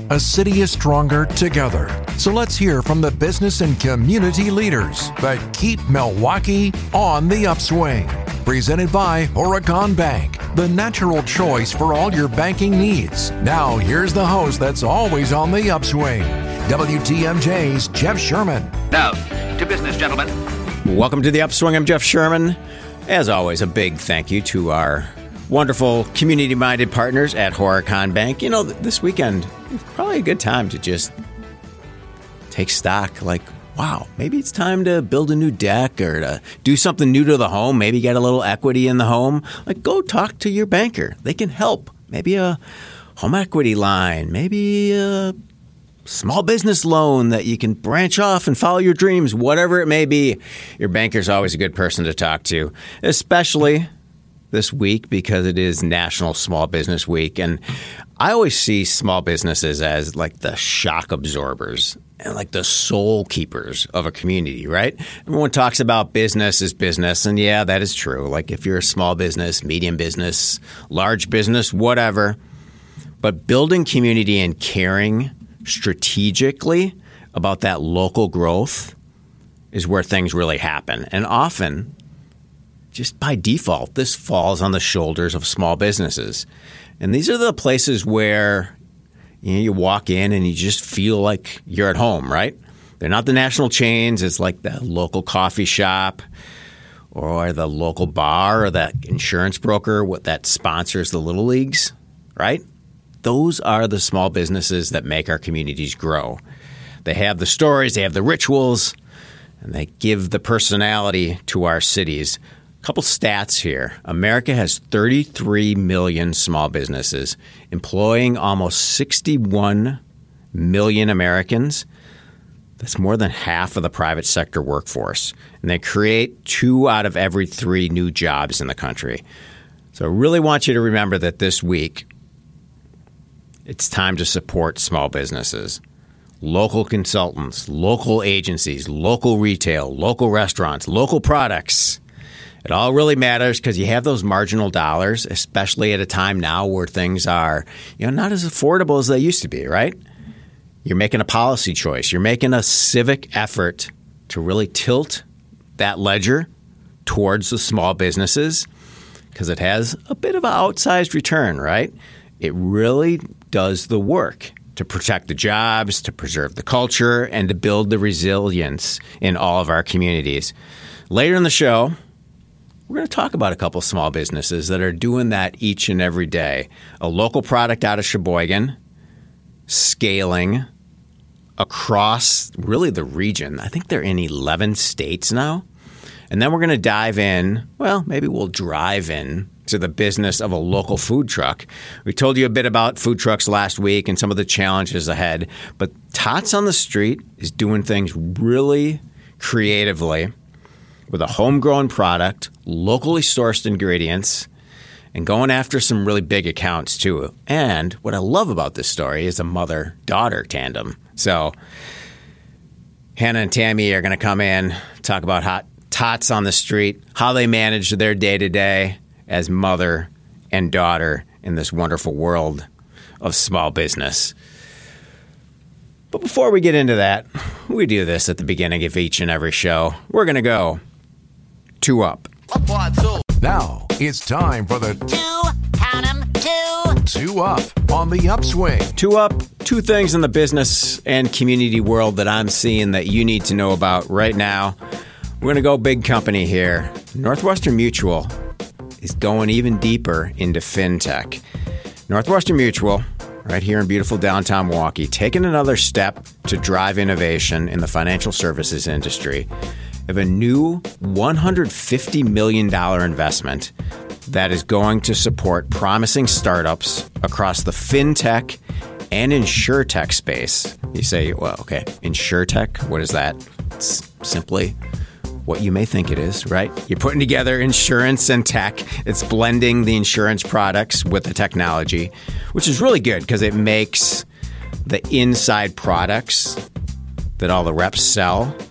A city is stronger together. So let's hear from the business and community leaders that keep Milwaukee on the upswing. Presented by Horicon Bank, the natural choice for all your banking needs. Now, here's the host that's always on the upswing, WTMJ's Jeff Sherman. Now, to business, gentlemen. Welcome to the Upswing. I'm Jeff Sherman. As always, a big thank you to our wonderful community-minded partners at Horicon Bank. You know, this weekend, probably a good time to just take stock. Like, wow, maybe it's time to build a new deck or to do something new to the home. Maybe get a little equity in the home. Like, go talk to your banker. They can help. Maybe a home equity line. Maybe a small business loan that you can branch off and follow your dreams. Whatever it may be, your banker's always a good person to talk to, especially this week because it is National Small Business Week. And I always see small businesses as like the shock absorbers and like the soul keepers of a community, right? Everyone talks about business as business. And yeah, that is true. Like if you're a small business, medium business, large business, whatever. But building community and caring strategically about that local growth is where things really happen. And often, just by default, this falls on the shoulders of small businesses. And these are the places where you walk in and you just feel like you're at home, right? They're not the national chains. It's like the local coffee shop or the local bar or that insurance broker that sponsors the little leagues, right? Those are the small businesses that make our communities grow. They have the stories, they have the rituals, and they give the personality to our cities. Couple stats here. America has 33 million small businesses, employing almost 61 million Americans. That's more than half of the private sector workforce. And they create 2 out of every 3 new jobs in the country. So I really want you to remember that this week, it's time to support small businesses. Local consultants, local agencies, local retail, local restaurants, local products. It all really matters because you have those marginal dollars, especially at a time now where things are, not as affordable as they used to be, right? You're making a policy choice. You're making a civic effort to really tilt that ledger towards the small businesses because it has a bit of an outsized return, right? It really does the work to protect the jobs, to preserve the culture, and to build the resilience in all of our communities. Later in the show, we're going to talk about a couple small businesses that are doing that each and every day. A local product out of Sheboygan, scaling across really the region. I think they're in 11 states now. And then we're going to dive in, maybe we'll drive in to the business of a local food truck. We told you a bit about food trucks last week and some of the challenges ahead. But Tots on the Street is doing things really creatively with a homegrown product, locally sourced ingredients, and going after some really big accounts too. And what I love about this story is a mother-daughter tandem. So Hannah and Tammy are going to come in, talk about Tots on the Street, how they manage their day-to-day as mother and daughter in this wonderful world of small business. But before we get into that, we do this at the beginning of each and every show. We're going to go 2 up. Now, it's time for the 2 Up on the Upswing. 2 up, 2 things in the business and community world that I'm seeing that you need to know about right now. We're going to go big company here. Northwestern Mutual is going even deeper into fintech. Northwestern Mutual, right here in beautiful downtown Milwaukee, taking another step to drive innovation in the financial services industry. Of a new $150 million investment that is going to support promising startups across the fintech and insurtech space. You say, insurtech, what is that? It's simply what you may think it is, right? You're putting together insurance and tech. It's blending the insurance products with the technology, which is really good because it makes the inside products that all the reps sell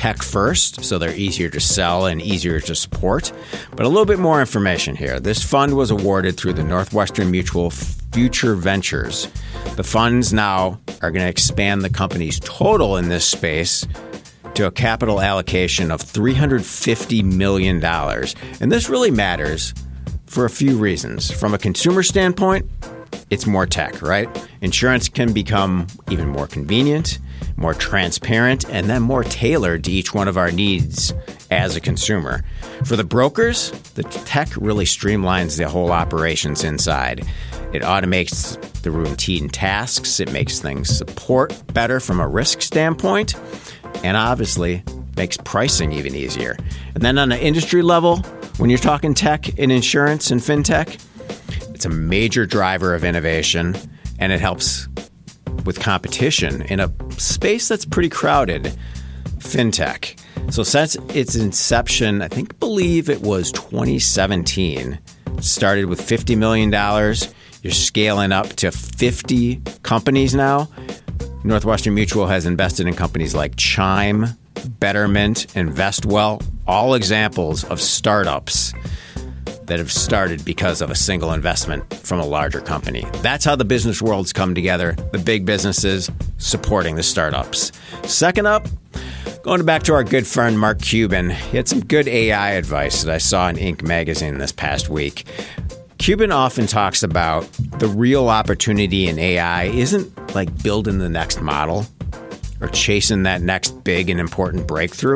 tech first, so they're easier to sell and easier to support. But a little bit more information here. This fund was awarded through the Northwestern Mutual Future Ventures. The funds now are going to expand the company's total in this space to a capital allocation of $350 million. And this really matters for a few reasons. From a consumer standpoint, it's more tech, right? Insurance can become even more convenient, more transparent, and then more tailored to each one of our needs as a consumer. For the brokers, the tech really streamlines the whole operations inside. It automates the routine tasks. It makes things support better from a risk standpoint, and obviously makes pricing even easier. And then on an industry level, when you're talking tech in insurance and fintech, it's a major driver of innovation, and it helps with competition in a space that's pretty crowded, fintech. So since its inception, believe it was 2017, it started with $50 million. You're scaling up to 50 companies now. Northwestern Mutual has invested in companies like Chime, Betterment, and Vestwell, all examples of startups that have started because of a single investment from a larger company. That's how the business worlds come together, the big businesses supporting the startups. Second up, going back to our good friend Mark Cuban, he had some good AI advice that I saw in Inc. magazine this past week. Cuban often talks about the real opportunity in AI isn't like building the next model or chasing that next big and important breakthrough.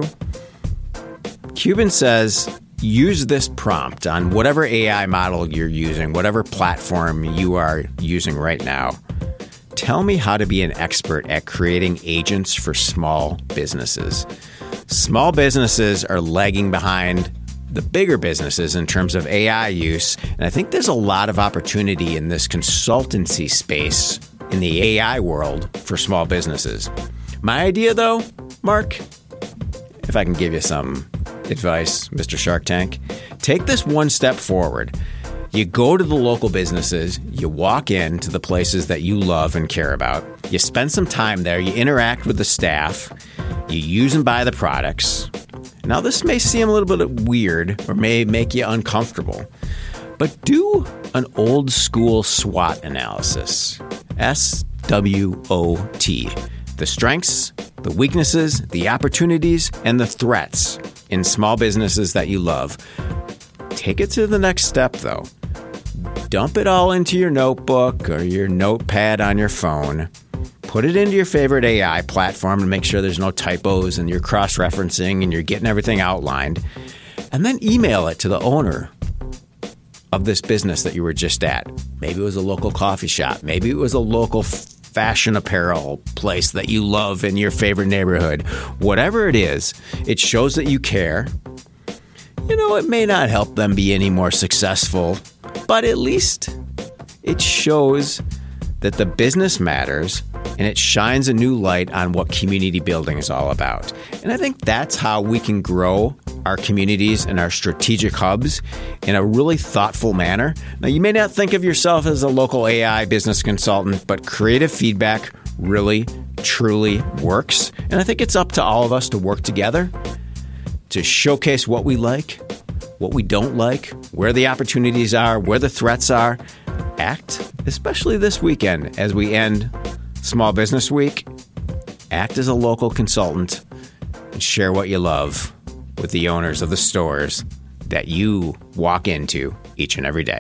Cuban says, use this prompt on whatever AI model you're using, whatever platform you are using right now. Tell me how to be an expert at creating agents for small businesses. Small businesses are lagging behind the bigger businesses in terms of AI use, and I think there's a lot of opportunity in this consultancy space in the AI world for small businesses. My idea, though, Mark, if I can give you some advice, Mr. Shark Tank, take this one step forward. You go to the local businesses, you walk into the places that you love and care about, you spend some time there, you interact with the staff, you use and buy the products. Now, this may seem a little bit weird or may make you uncomfortable, but do an old school SWOT analysis. SWOT. The strengths, the weaknesses, the opportunities, and the threats in small businesses that you love. Take it to the next step, though. Dump it all into your notebook or your notepad on your phone. Put it into your favorite AI platform and make sure there's no typos and you're cross-referencing and you're getting everything outlined. And then email it to the owner of this business that you were just at. Maybe it was a local coffee shop. Maybe it was a local fashion apparel place that you love in your favorite neighborhood. Whatever it is, it shows that you care. You know, it may not help them be any more successful, but at least it shows that the business matters and it shines a new light on what community building is all about. And I think that's how we can grow our communities and our strategic hubs in a really thoughtful manner. Now, you may not think of yourself as a local AI business consultant, but creative feedback really, truly works. And I think it's up to all of us to work together to showcase what we like, what we don't like, where the opportunities are, where the threats are. Act, especially this weekend as we end Small Business Week, act as a local consultant and share what you love with the owners of the stores that you walk into each and every day.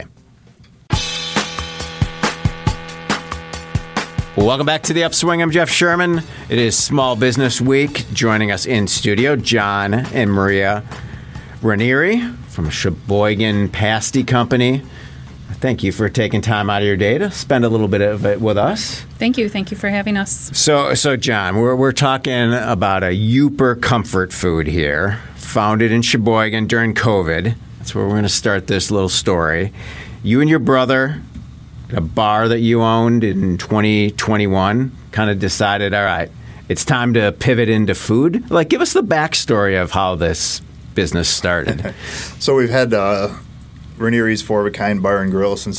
Well, welcome back to The Upswing. I'm Jeff Sherman. It is Small Business Week. Joining us in studio, John and Maria Ranieri from Sheboygan Pasty Company. Thank you for taking time out of your day to spend a little bit of it with us. Thank you. Thank you for having us. So John, we're talking about a Youper comfort food here, founded in Sheboygan during COVID. That's where we're going to start this little story. You and your brother, a bar that you owned in 2021, kind of decided, all right, it's time to pivot into food. Like, give us the backstory of how this business started. So we've had Ranieri's Four of a Kind Bar and Grill since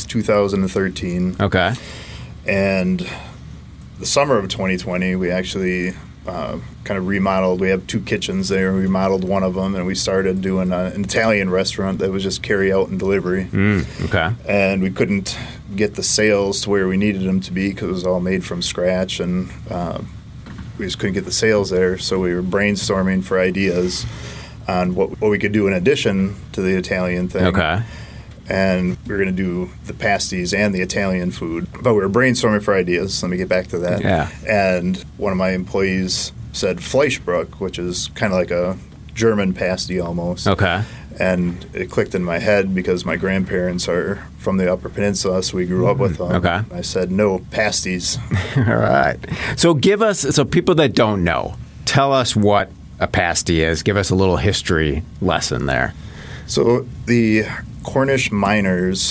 2013. Okay. And the summer of 2020, we actually kind of remodeled. We have 2 kitchens there. We remodeled one of them, and we started doing an Italian restaurant that was just carry out and delivery. Okay. And we couldn't get the sales to where we needed them to be because it was all made from scratch, and we just couldn't get the sales there. So we were brainstorming for ideas on what we could do in addition to the Italian thing. Okay. And we were going to do the pasties and the Italian food. But we were brainstorming for ideas. Let me get back to that. Yeah. And one of my employees said Fleischbruck, which is kind of like a German pasty almost. Okay. And it clicked in my head because my grandparents are from the Upper Peninsula, so we grew up with them. Okay. I said, no, pasties. All right. So so people that don't know, tell us what a pasty is. Give us a little history lesson there. So the Cornish miners,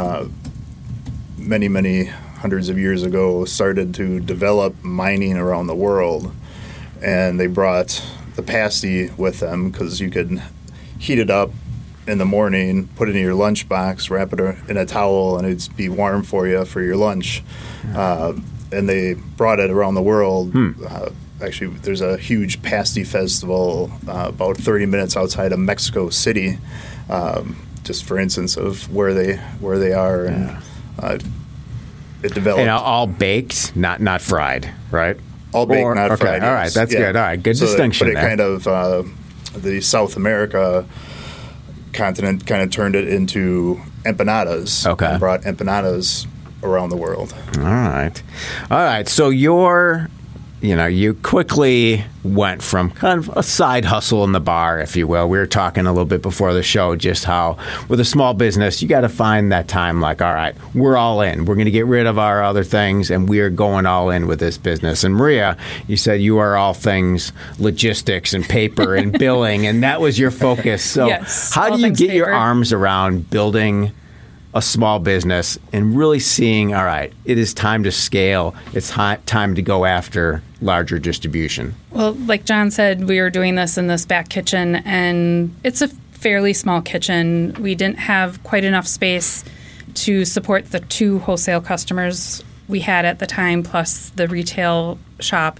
many, many hundreds of years ago, started to develop mining around the world. And they brought the pasty with them because you could heat it up in the morning, put it in your lunchbox, wrap it in a towel, and it'd be warm for you for your lunch. And they brought it around the world. Actually, there's a huge pasty festival about 30 minutes outside of Mexico City, just for instance of where they are. Yeah. And it developed. And all baked, not fried, right? All baked, not okay. fried. All right, that's good. All right, good distinction But it there. kind of the South America continent kind of turned it into empanadas. Okay. And brought empanadas around the world. All right. So you quickly went from kind of a side hustle in the bar, if you will. We were talking a little bit before the show just how with a small business, you got to find that time like, all right, we're all in. We're going to get rid of our other things, and we're going all in with this business. And Maria, you said you are all things logistics and paper and billing, and that was your focus. So yes, how do you things get your paper. arms around building a small business and really seeing, all right, it is time to scale. It's time to go after larger distribution? Well, like John said, we were doing this in this back kitchen, and it's a fairly small kitchen. We didn't have quite enough space to support the 2 wholesale customers we had at the time, plus the retail shop.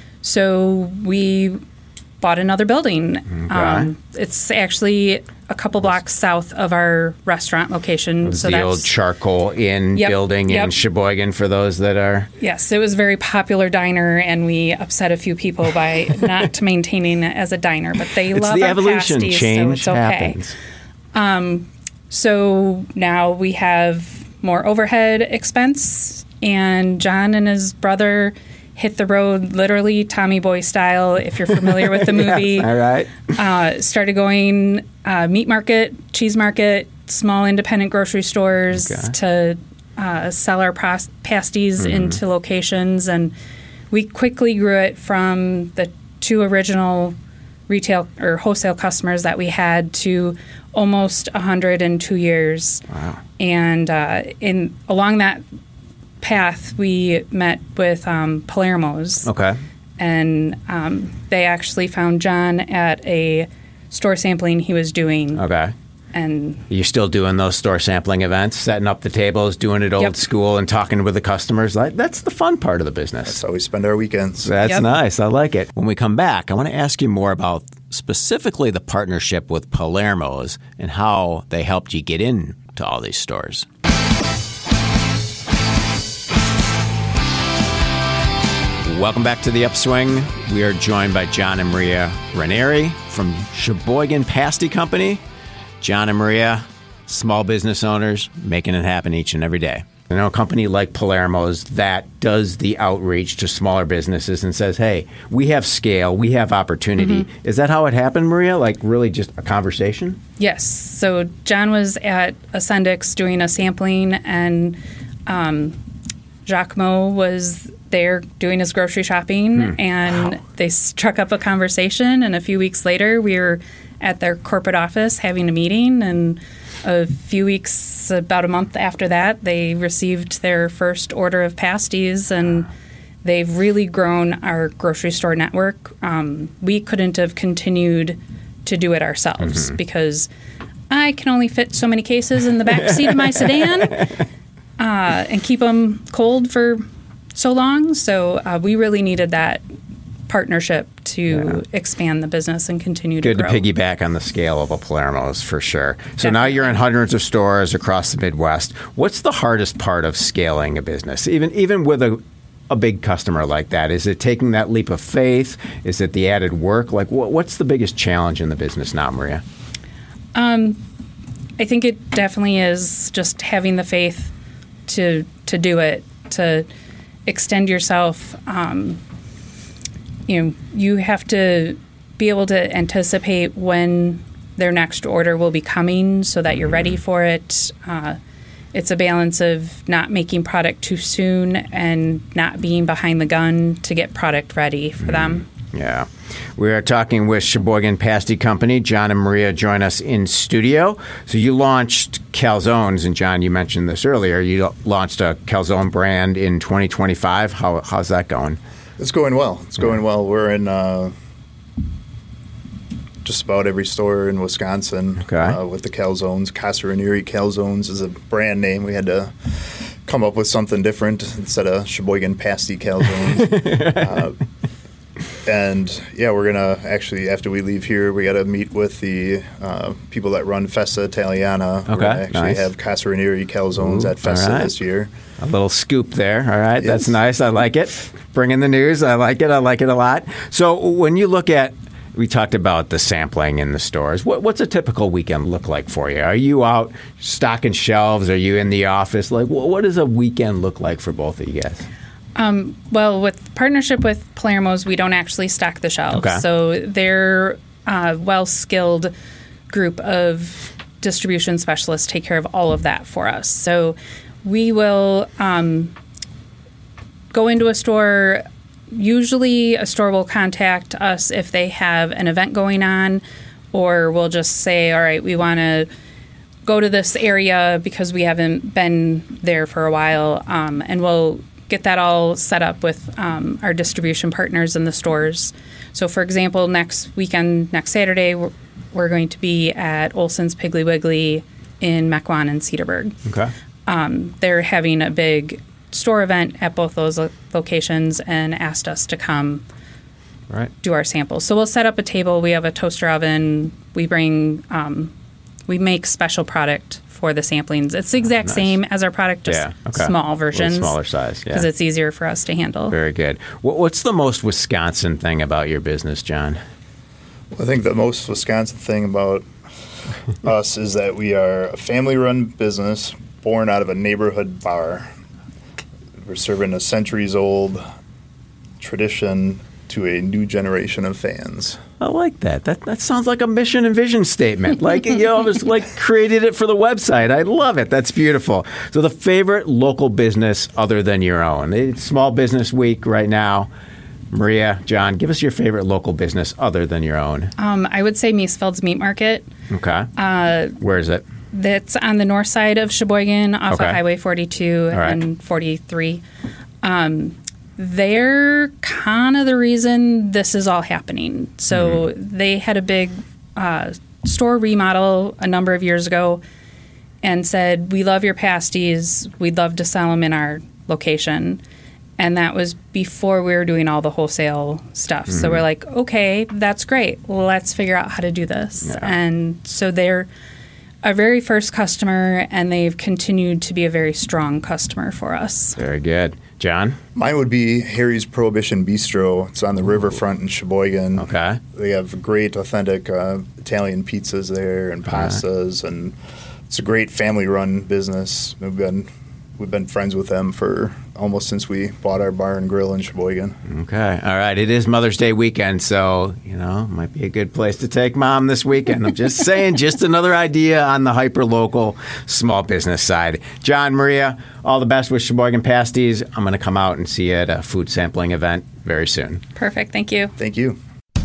So we bought another building. Okay. It's actually a couple blocks south of our restaurant location. It was the old Charcoal Inn building in Sheboygan for those that are... Yes, it was a very popular diner, and we upset a few people by not maintaining it as a diner. But they It's love the our evolution. pasties, Change so it's okay. happens. So now we have more overhead expense, and John and his brother hit the road literally Tommy Boy style, if you're familiar with the movie. Yes, all right. Started going meat market, cheese market, small independent grocery stores to sell our pasties into locations. And we quickly grew it from the 2 original retail or wholesale customers that we had to almost 100 in 2 years. Wow. And along that path, we met with Palermo's. Okay. And they actually found John at a store sampling he was doing. Okay. And you're still doing those store sampling events, setting up the tables, doing it old school, and talking with the customers. That's the fun part of the business. That's how we spend our weekends. That's nice. I like it. When we come back, I want to ask you more about specifically the partnership with Palermo's and how they helped you get into all these stores. Welcome back to The Upswing. We are joined by John and Maria Ranieri from Sheboygan Pasty Company. John and Maria, small business owners, making it happen each and every day. You know, a company like Palermo's that does the outreach to smaller businesses and says, hey, we have scale, we have opportunity. Mm-hmm. Is that how it happened, Maria? Like really just a conversation? Yes. So John was at Ascendix doing a sampling, and Jacquemot was there doing his grocery shopping, and they struck up a conversation, and a few weeks later we were at their corporate office having a meeting, and a few weeks, about a month after that, they received their first order of pasties, and they've really grown our grocery store network. We couldn't have continued to do it ourselves because I can only fit so many cases in the back seat of my sedan and keep them cold for so long. So we really needed that partnership to expand the business and continue to Good grow. to piggyback on the scale of a Palermo's for sure. So now you're in hundreds of stores across the Midwest. What's the hardest part of scaling a business, even with a big customer like that? Is it taking that leap of faith? Is it the added work? Like, what's the biggest challenge in the business now, Maria? I think it definitely is just having the faith to do it, to extend yourself. You have to be able to anticipate when their next order will be coming so that you're ready for it. It's a balance of not making product too soon and not being behind the gun to get product ready for them. Yeah. We are talking with Sheboygan Pasty Company. John and Maria join us in studio. So you launched calzones, and John, you mentioned this earlier. You launched a calzone brand in 2025. How's that going? It's going well. It's going well. We're in just about every store in Wisconsin with the calzones. Casa Rainieri Calzones is a brand name. We had to come up with something different instead of Sheboygan Pasty Calzones. And yeah, we're gonna actually, after we leave here, we got to meet with the people that run Festa Italiana. We're gonna actually have Casa Rainieri Calzones at Festa this year. A little scoop there. All right, that's nice. I like it. Bringing the news. I like it. I like it a lot. So when you look at, we talked about the sampling in the stores. What's a typical weekend look like for you? Are you out stocking shelves? Are you in the office? Like, what does a weekend look like for both of you guys? Well, with partnership with Palermo's, we don't actually stock the shelves. Okay. So they're a well-skilled group of distribution specialists take care of all of that for us. So we will go into a store. Usually a store will contact us if they have an event going on, or we'll just say, all right, we want to go to this area because we haven't been there for a while, and we'll get that all set up with our distribution partners in the stores. So, for example, next weekend, next Saturday, we're going to be at Olson's Piggly Wiggly in Mequon and Cedarburg. Okay. They're having a big store event at both those locations and asked us to come do our samples. So we'll set up a table. We have a toaster oven. We bring, we make special product for the samplings. It's the exact same as our product, just small versions. A little smaller size, because it's easier for us to handle. Very good. What's the most Wisconsin thing about your business, John? I think the most Wisconsin thing about us is that we are a family-run business born out of a neighborhood bar. We're serving a centuries-old tradition to a new generation of fans. I like that. That sounds like a mission and vision statement. Like, just like created it for the website. I love it. That's beautiful. So the favorite local business other than your own. It's Small Business Week right now. Maria, John, give us your favorite local business other than your own. I would say Miesfeld's Meat Market. Okay. Where is it? That's on the north side of Sheboygan off of Highway 42 and 43. They're kind of the reason this is all happening. So they had a big store remodel a number of years ago and said, we love your pasties. We'd love to sell them in our location. And that was before we were doing all the wholesale stuff. So we're like, okay, that's great. Let's figure out how to do this. Yeah. And so they're our very first customer, and they've continued to be a very strong customer for us. Very good. John? Mine would be Harry's Prohibition Bistro. It's on the riverfront in Sheboygan. Okay. They have great, authentic Italian pizzas there and pastas, and it's a great family-run business. We've been friends with them for almost since we bought our bar and grill in Sheboygan. Okay. All right. It is Mother's Day weekend, so, might be a good place to take Mom this weekend. I'm just saying, just another idea on the hyper-local small business side. John, Maria, all the best with Sheboygan Pasties. I'm going to come out and see you at a food sampling event very soon. Perfect. Thank you. Thank you.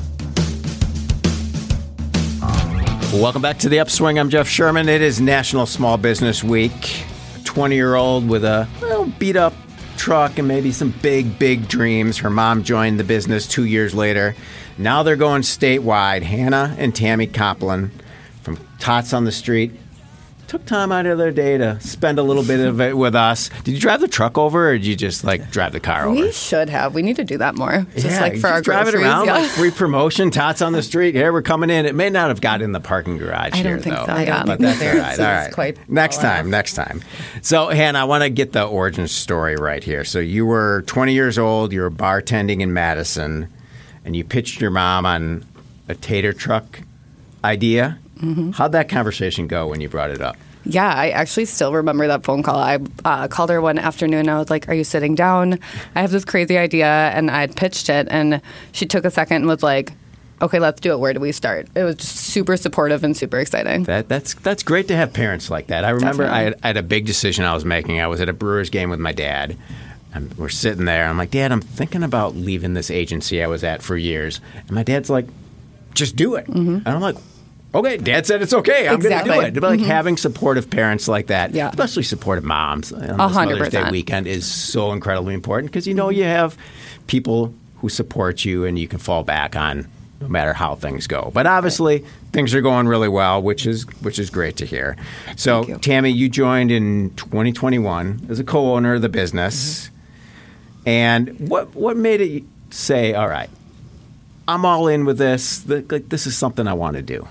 Welcome back to The Upswing. I'm Jeff Sherman. It is National Small Business Week. 20-year-old with a beat-up truck and maybe some big dreams. Her mom joined the business 2 years later. Now they're going statewide. Hannah and Tammy Coplin from Tots on the Street took time out of their day to spend a little bit of it with us. Did you drive the truck over, or did you just like drive the car over? We should have. We need to do that more. Just like for our drive it groceries. around, Yeah. like free promotion. Tots on the street. Here, we're coming in. It may not have got in the parking garage I don't here, think though. so. I don't But think that's all right. All right. It's quite Next well time. So, Hannah, I want to get the origin story right here. So, you were 20 years old. You were bartending in Madison, and you pitched your mom on a tater truck idea. How'd that conversation go when you brought it up? Yeah, I actually still remember that phone call. I called her one afternoon. I was like, "Are you sitting down? I have this crazy idea," and I had pitched it, and she took a second and was like, "Okay, let's do it. Where do we start?" It was just super supportive and super exciting. That's great to have parents like that. I remember Definitely. I had a big decision I was making. I was at a Brewers game with my dad. And we're sitting there. I'm like, Dad, I'm thinking about leaving this agency I was at for years. And my dad's like, just do it. And I'm like, okay, Dad said it's okay. I'm going to do Exactly. it. But like having supportive parents like that, Yeah. especially supportive moms on this 100%. Mother's Day weekend is so incredibly important because you know you have people who support you and you can fall back on no matter how things go. But obviously things are going really well, which is great to hear. So Thank you. Tammy, you joined in 2021 as a co-owner of the business. And what made it say, all right, I'm all in with this. This is something I want to do.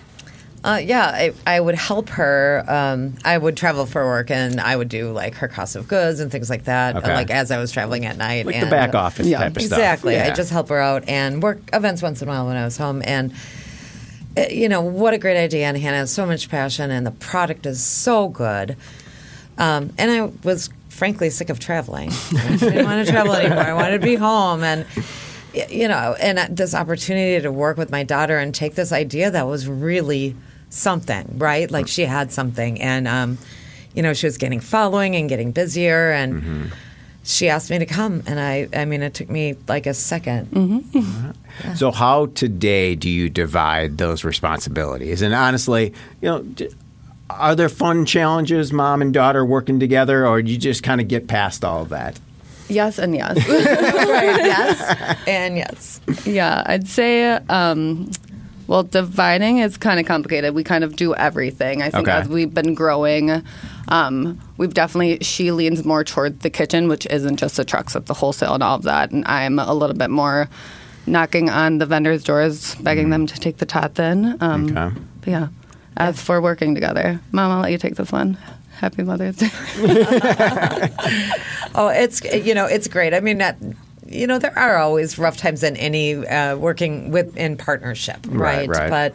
I would help her. I would travel for work, and I would do like her cost of goods and things like that. Okay. Like as I was traveling at night, Like and, the back office Yeah. type of stuff. exactly. Yeah. I just help her out and work events once in a while when I was home. And what a great idea! And Hannah has so much passion, and the product is so good. And I was frankly sick of traveling. I didn't want to travel anymore. I wanted to be home, and and this opportunity to work with my daughter and take this idea that was really something, right? Like she had something, and she was getting following and getting busier, and she asked me to come, and I mean, it took me like a second. So how today do you divide those responsibilities? And honestly, are there fun challenges, mom and daughter working together, or do you just kind of get past all of that? Yes and yes. Right? Yes, and yes. Yeah, I'd say, well, dividing is kind of complicated. We kind of do everything. I think Okay. as we've been growing, she leans more toward the kitchen, which isn't just the trucks, it's the wholesale and all of that. And I'm a little bit more knocking on the vendors' doors, begging them to take the tots in. Okay. But yeah, as for working together, Mom, I'll let you take this one. Happy Mother's Day. Oh, it's great. I mean, there are always rough times in any working in partnership, right? Right. But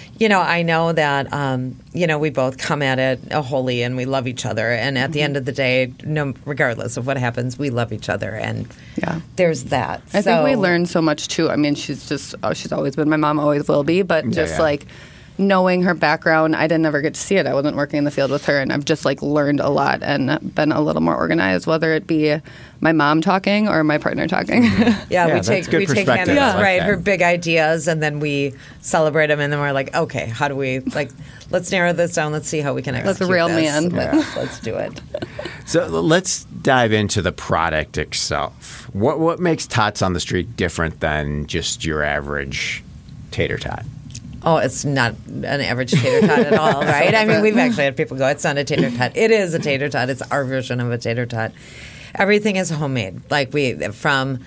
I know that we both come at it wholly, and we love each other. And at the end of the day, regardless of what happens, we love each other, and Yeah. there's that. I think we learned so much too. I mean, she's always been my mom, always will be, but just like knowing her background, I didn't ever get to see it. I wasn't working in the field with her, and I've just like learned a lot and been a little more organized, whether it be my mom talking or my partner talking. Yeah, Yeah, we that's take good Hannah's, perspective. I like right, that. her big ideas, and then we celebrate them, and then we're like, okay, how do we let's narrow this down. Let's see how we can execute reel this. me in. Let's do it. So let's dive into the product itself. What makes Tots on the Street different than just your average tater tot? Oh, it's not an average tater tot at all, right? I mean, we've actually had people go, it's not a tater tot. It is a tater tot. It's our version of a tater tot. Everything is homemade. Like from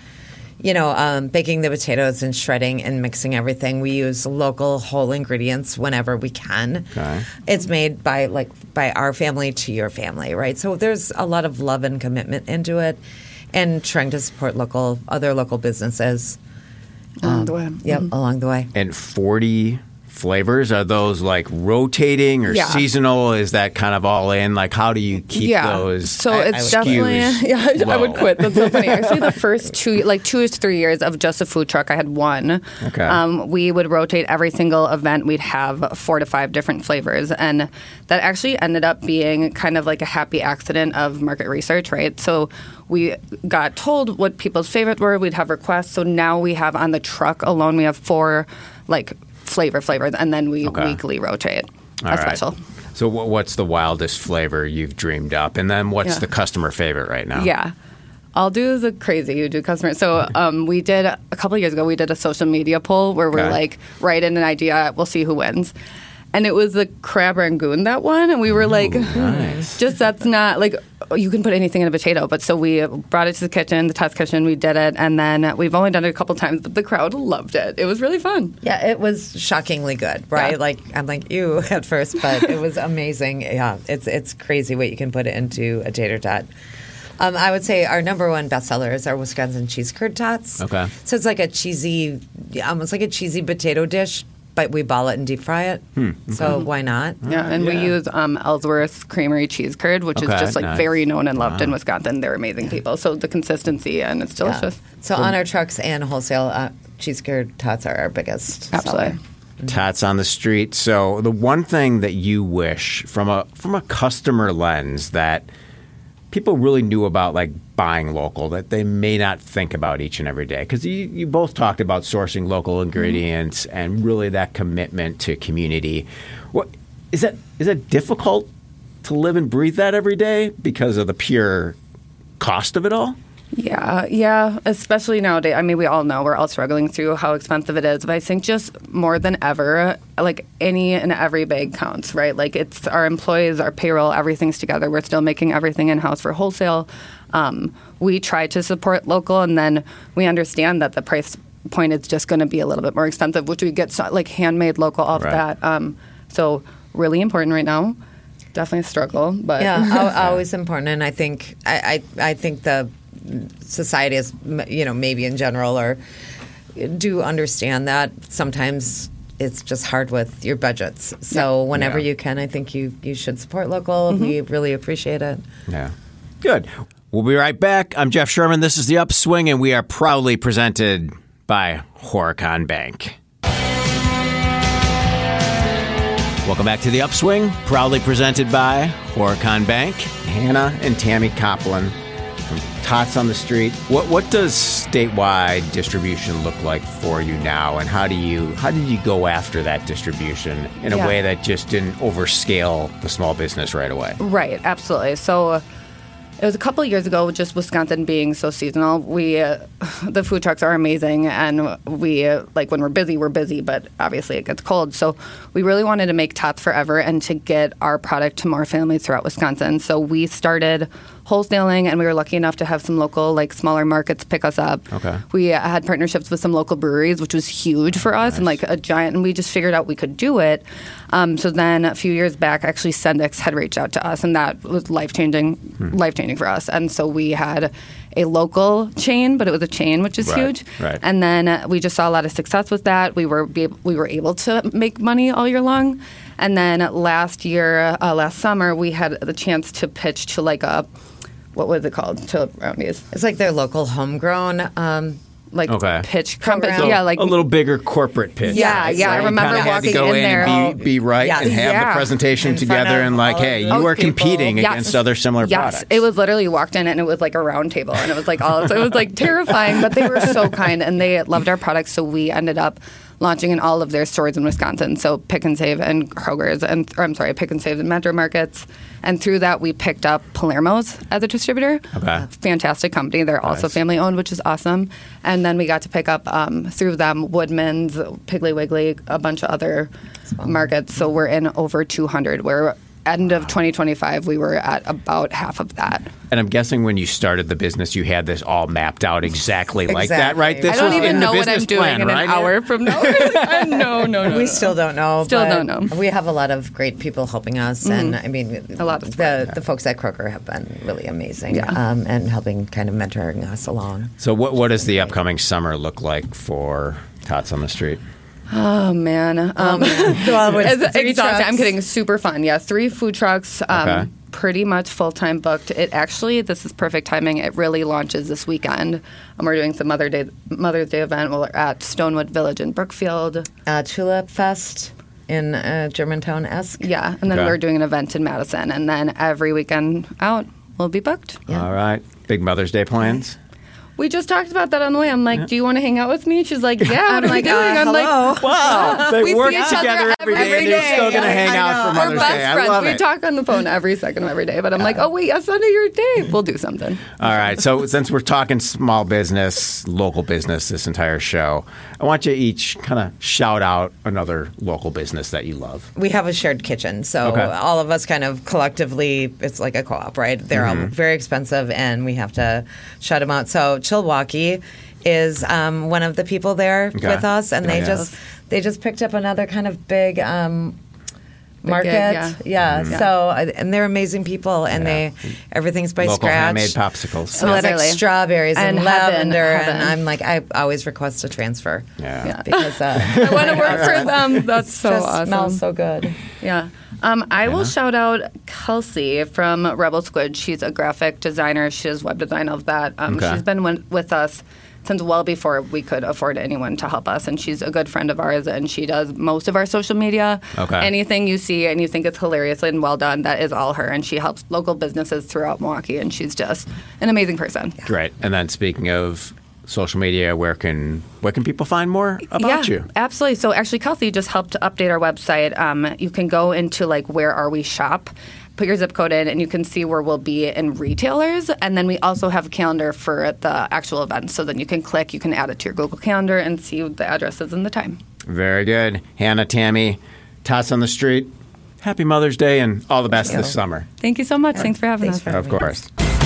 baking the potatoes and shredding and mixing everything. We use local whole ingredients whenever we can. Okay. It's made by our family to your family, right? So there's a lot of love and commitment into it, and trying to support other local businesses. Along the way. Yep, along the way. And 40 flavors, are those like rotating or Yeah. seasonal? Is that kind of all in? Like, how do you keep those? So it's SKUs definitely, I would low? quit. That's so funny. Actually, the first 2 to 3 years of just a food truck, I had one. Okay. We would rotate every single event. We'd have 4 to 5 different flavors. And that actually ended up being kind of like a happy accident of market research, right? So we got told what people's favorite were. We'd have requests. So now we have on the truck alone, we have 4 flavors, and then we weekly rotate All a right. special. So what's the wildest flavor you've dreamed up? And then what's Yeah. the customer favorite right now? Yeah. I'll do the crazy. You do customer. So we did, a couple of years ago, we did a social media poll where we're Okay. like, write in an idea, we'll see who wins. and it was the crab rangoon that one, and we were like, nice. just that's not like you can put anything in a potato. But so we brought it to the kitchen, the Tots kitchen, we did it, and then we've only done it a couple times, but the crowd loved it. It was really fun. Yeah, it was shockingly good, right? Yeah. Like I'm like ew at first, but it was amazing. Yeah, it's crazy what you can put into a tater tot. I would say our number one bestseller is our Wisconsin cheese curd tots. Okay. So it's like a cheesy, almost like a cheesy potato dish, but we ball it and deep fry it. So why not? Yeah, and we use Ellsworth Creamery cheese curd, which Okay, is just like nice. very known and loved in Wisconsin. They're amazing people. So the consistency, and it's delicious. Yeah. So on our trucks and wholesale, cheese curd tots are our biggest Absolutely. seller. Tots on the street. So the one thing that you wish from a customer lens that people really knew about, like buying local, that they may not think about each and every day, because you both talked about sourcing local ingredients and really that commitment to community. What is that difficult to live and breathe that every day because of the pure cost of it all? Yeah, especially nowadays. I mean, we all know we're all struggling through how expensive it is, but I think just more than ever, like any and every bag counts, right? Like it's our employees, our payroll, everything's together. We're still making everything in-house for wholesale. We try to support local, and then we understand that the price point is just going to be a little bit more expensive, which we get like handmade local off Right. that. So really important right now. Definitely a struggle, but Yeah, always important. And I think I think the society is, maybe in general, or do understand that sometimes it's just hard with your budgets. So whenever Yeah. you can, I think you should support local. We really appreciate it. Yeah. Good. We'll be right back. I'm Jeff Sherman. This is The Upswing, and we are proudly presented by Horicon Bank. Welcome back to The Upswing, proudly presented by Horicon Bank. Hannah and Tammy Copeland from Tots on the Street. What does statewide distribution look like for you now, and how did you go after that distribution in a Yeah. way that just didn't overscale the small business right away? Right, absolutely. So it was a couple of years ago, just Wisconsin being so seasonal. We, the food trucks are amazing, and we, like when we're busy, but obviously it gets cold. So we really wanted to make Tots forever and to get our product to more families throughout Wisconsin. So we started wholesaling, and we were lucky enough to have some local, like smaller markets pick us up. Okay. We had partnerships with some local breweries, which was huge for us, and like a giant, and we just figured out we could do it. So then a few years back, actually Sendix had reached out to us, and that was life-changing for us. And so we had a local chain, but it was a chain, which is Right, huge. right. And then we just saw a lot of success with that. We were able to make money all year long. And then last summer, we had the chance to pitch to like a, what was it called? To Brownies. It's like their local homegrown. Okay. Pitch Program. company. Yeah, like a little bigger corporate pitch. Yeah, right? yeah, I So you remember kinda had to walking go in there. and be right Yes. and have Yeah. the presentation In front together of and like, all hey, of you those are people. competing Yes. against other similar products. Yes, it was literally, you walked in and it was like a round table, and it was like all, so it was like terrifying, but they were so kind and they loved our products. So we ended up launching in all of their stores in Wisconsin. So Pick and Save and Kroger's, Pick and Save and Metro Markets. And through that, we picked up Palermo's as a distributor. Okay. Fantastic company. They're also Nice. family owned, which is awesome. And then we got to pick up through them Woodman's, Piggly Wiggly, a bunch of other markets. So we're in over 200. We're end of 2025, we were at about half of that. And I'm guessing when you started the business, you had this all mapped out exactly like that, right? Exactly. This I don't was even in the know what I'm business doing plan, in right? an hour from now. No. We still don't know. Still but don't know. We have a lot of great people helping us, and I mean, A lot of support. the folks at Kroger have been really amazing, Yeah. and helping kind of mentoring us along. So what does the upcoming summer look like for Tots on the Street? Oh, man. Well, with It's three exhausting. trucks. I'm kidding. Super fun. Yeah, 3 food trucks. Okay. Pretty much full-time booked. It actually, this is perfect timing. It really launches this weekend. We're doing some Mother's Day event. We're at Stonewood Village in Brookfield. Tulip Fest in Germantown-esque. Yeah, and then Okay. we're doing an event in Madison. And then every weekend out, we'll be booked. Yeah. All right. Big Mother's Day plans? We just talked about that on the way. I'm like, do you want to hang out with me? She's like, yeah. I'm like, hello. Wow. They We work see each together other every day, every and they're day. still going to hang I out for know. Mother's We're Day. best I friends. love We it. talk on the phone every second of every day. But I'm like, oh, wait, a Sunday your day. We'll do something. All right. So since we're talking small business, local business this entire show, I want you each kind of shout out another local business that you love. We have a shared kitchen, so Okay. all of us kind of collectively, it's like a co-op, right? They're all very expensive, and we have to shut them out. So Chilwaukee is one of the people there Okay. with us, and Yeah, they yeah. just picked up another kind of big market. gig, yeah. So and they're amazing people, and everything's by Local scratch. handmade popsicles. Smells like Literally. strawberries and, And heaven, lavender, heaven. and I'm like, I always request a transfer. Yeah. Because I want to work for them. That's so just awesome. smells so good. Yeah. I will shout out Kelsey from Rebel Squid. She's a graphic designer. She does web design of that. Okay. She's been with us since well before we could afford anyone to help us. And she's a good friend of ours, and she does most of our social media. Okay. Anything you see and you think it's hilarious and well done, that is all her. And she helps local businesses throughout Milwaukee, and she's just an amazing person. Great. And then speaking of social media, where can people find more about you? Absolutely. So actually, Kelsey just helped to update our website. You can go into like where are we shop, put your zip code in, and you can see where we'll be in retailers. And then we also have a calendar for the actual events. So then you can click, you can add it to your Google Calendar and see the addresses and the time. Very good. Hannah, Tammy, Tots on the Street, happy Mother's Day and all the best this summer. Thank you so much. Thanks for having us. Of course.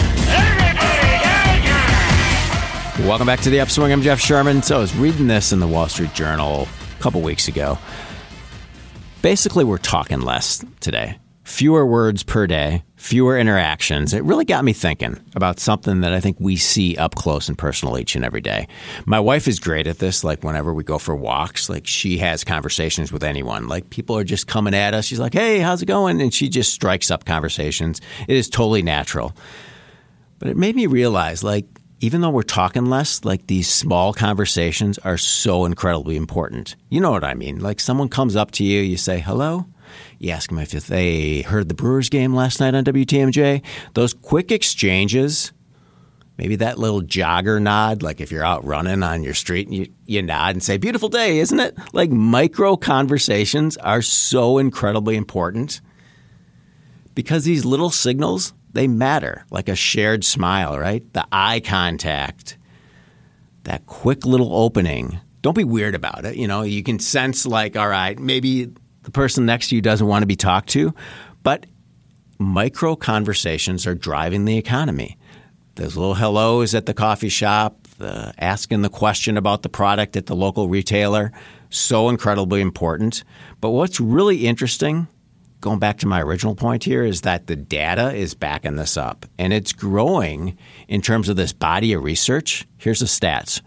Welcome back to The Upswing. I'm Jeff Sherman. So I was reading this in the Wall Street Journal a couple weeks ago. Basically, we're talking less today. Fewer words per day, fewer interactions. It really got me thinking about something that I think we see up close and personal each and every day. My wife is great at this. Like whenever we go for walks, like she has conversations with anyone. Like people are just coming at us. She's like, hey, how's it going? And she just strikes up conversations. It is totally natural. But it made me realize, like, even though we're talking less, like these small conversations are so incredibly important. You know what I mean? Like someone comes up to you, you say hello. You ask them if they heard the Brewers game last night on WTMJ. Those quick exchanges, maybe that little jogger nod, like if you're out running on your street and you nod and say, beautiful day, isn't it? Like micro conversations are so incredibly important because these little signals, they matter, like a shared smile, right? The eye contact, that quick little opening. Don't be weird about it. You know, you can sense like, all right, maybe the person next to you doesn't want to be talked to, but micro conversations are driving the economy. Those little hellos at the coffee shop, asking the question about the product at the local retailer, so incredibly important. But what's really interesting, going back to my original point here, is that the data is backing this up. And it's growing in terms of this body of research. Here's the stats.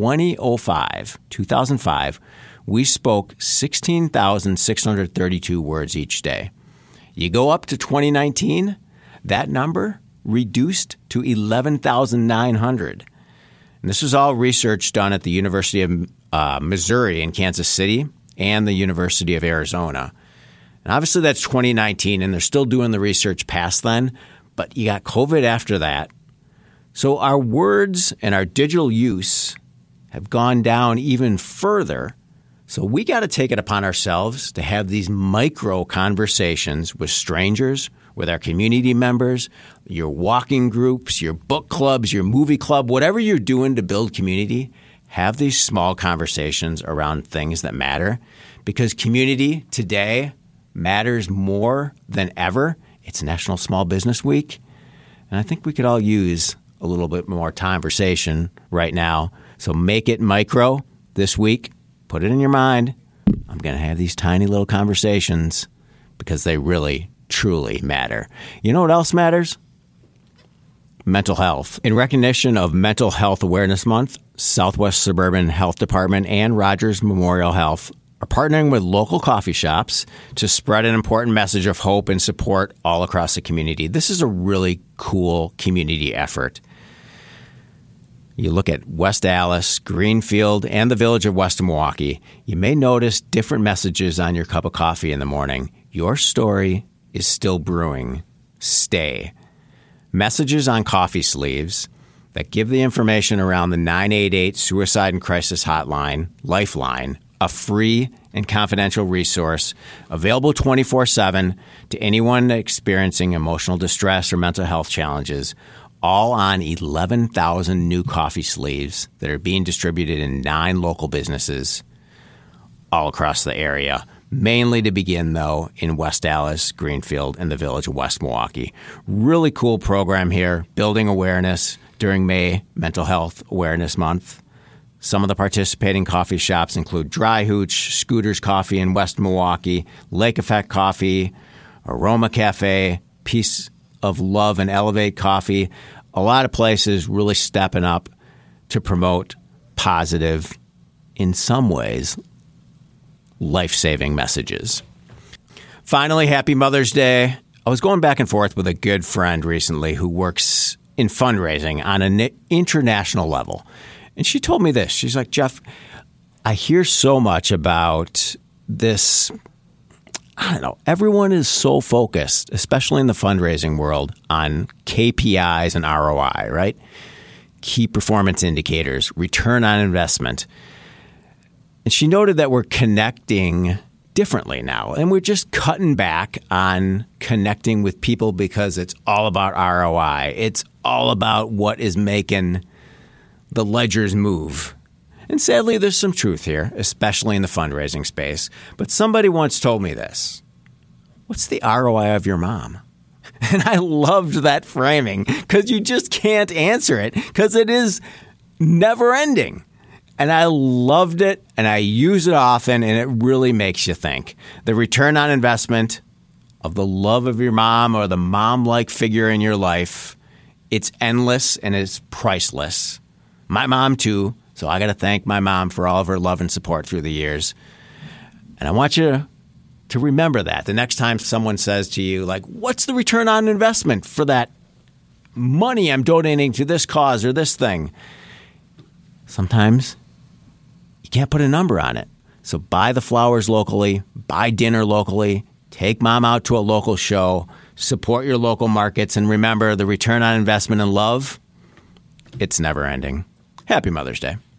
2005, we spoke 16,632 words each day. You go up to 2019, that number reduced to 11,900. And this was all research done at the University of Missouri in Kansas City and the University of Arizona. And obviously that's 2019, and they're still doing the research past then, but you got COVID after that. So our words and our digital use have gone down even further. So we got to take it upon ourselves to have these micro conversations with strangers, with our community members, your walking groups, your book clubs, your movie club, whatever you're doing to build community. Have these small conversations around things that matter, because community today matters more than ever. It's National Small Business Week, and I think we could all use a little bit more conversation right now. So make it micro this week. Put it in your mind. I'm going to have these tiny little conversations because they really, truly matter. You know what else matters? Mental health. In recognition of Mental Health Awareness Month, Southwest Suburban Health Department and Rogers Memorial Health are partnering with local coffee shops to spread an important message of hope and support all across the community. This is a really cool community effort. You look at West Allis, Greenfield, and the village of West Milwaukee, you may notice different messages on your cup of coffee in the morning. Your story is still brewing. Stay. Messages on coffee sleeves. that give the information around the 988 Suicide and Crisis Hotline, Lifeline, a free and confidential resource available 24/7 to anyone experiencing emotional distress or mental health challenges, all on 11,000 new coffee sleeves that are being distributed in 9 local businesses all across the area. Mainly to begin, though, in West Allis, Greenfield, and the village of West Milwaukee. Really cool program here, building awareness during May Mental Health Awareness Month. Some of the participating coffee shops include Dry Hooch, Scooter's Coffee in West Milwaukee, Lake Effect Coffee, Aroma Cafe, Peace of Love and Elevate Coffee. A lot of places really stepping up to promote positive, in some ways, life-saving messages. Finally, happy Mother's Day. I was going back and forth with a good friend recently who works in fundraising on an international level. And she told me this. She's like, Jeff, I hear so much about this. I don't know. Everyone is so focused, especially in the fundraising world, on KPIs and ROI, right? Key performance indicators, return on investment. And she noted that we're connecting differently now, and we're just cutting back on connecting with people because it's all about ROI. It's all about what is making the ledgers move. And sadly, there's some truth here, especially in the fundraising space. But somebody once told me this. What's the ROI of your mom? And I loved that framing because you just can't answer it because it is never ending. And I loved it, and I use it often, and it really makes you think. The return on investment of the love of your mom or the mom-like figure in your life, it's endless and it's priceless. My mom, too, so I got to thank my mom for all of her love and support through the years. And I want you to remember that the next time someone says to you, like, what's the return on investment for that money I'm donating to this cause or this thing? Sometimes you can't put a number on it. So buy the flowers locally, buy dinner locally, take mom out to a local show, support your local markets, and remember the return on investment in love, it's never ending. Happy Mother's Day.